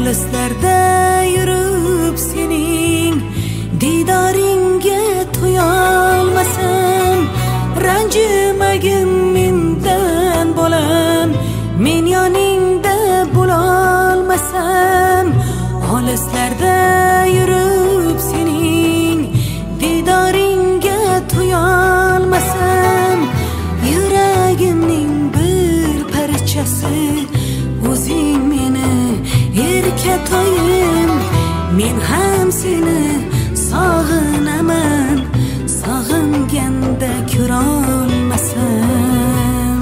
olislarda yurib sening didoringga to'yolmasam, ranjimagin mendan bolam, men yoningda bo'lolmasam, olislarda yurib sening didoringga to'yolmasam, yuragimning bir parchasi o'zing meni erkatoyim, men ham seni sog'inaman, sog'inganda ko'rolmasam.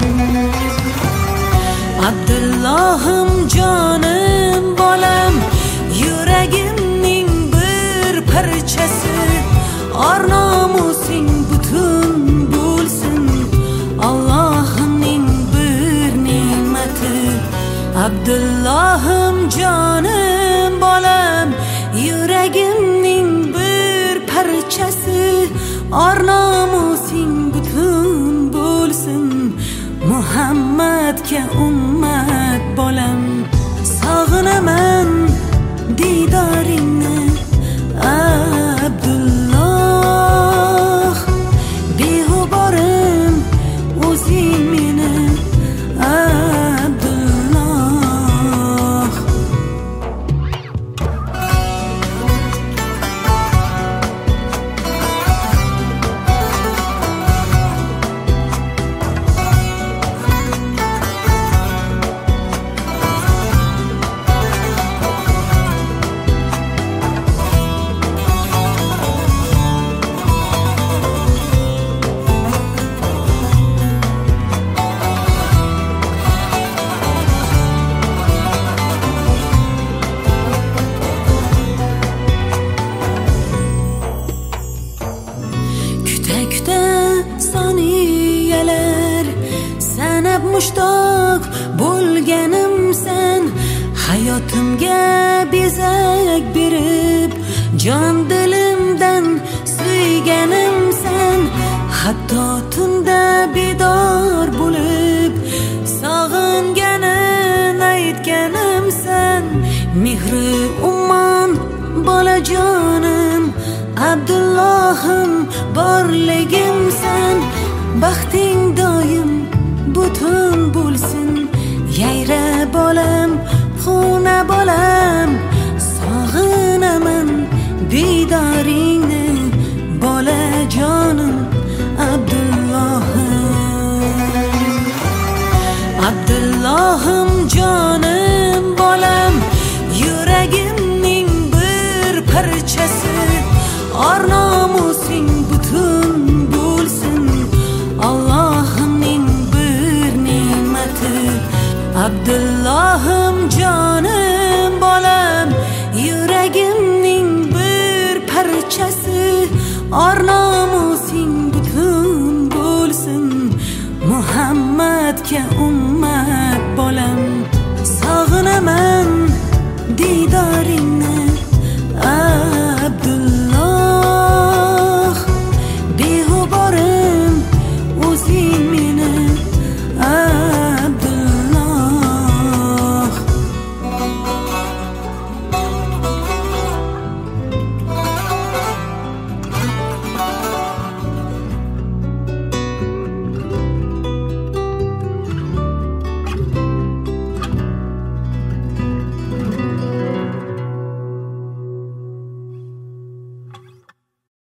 Abdullohim jonim bolam, yuragimning bir parchasi, or nomusing butun bo'lsin, Allohimning bir ne'mati. Abdullohim jonim bolam, yuragimning bir parchasi, or nomusing butun bo'lsin, Muhammadga ummat bolam, sog'inaman didoringni Abdulloh, beg'uborim o'zing meni Abdulloh. Kuta soniyalar sanab mushtoq bo'lganim sen, hayotimga bezak berib jon dilimdan suyganim sen, hatto tunda bedor bo'lib sog'inganin aytganim sen, mehri ummon bolajonim Abdullohim borligim sen, baxting doim butun bo'lsin, yayra bolam, xona bolam, sog'inaman didoringni bolajonim Abdullohim. Abdullohim jonim bolam, yuragimning bir parchasi, or nomusing butun bo'lsin, Allohimning bir ne'mati. Abdullohim jonim bolam, yuragimning bir parchasi, or nomusing butun bo'lsin, Muhammadga ummat bolam.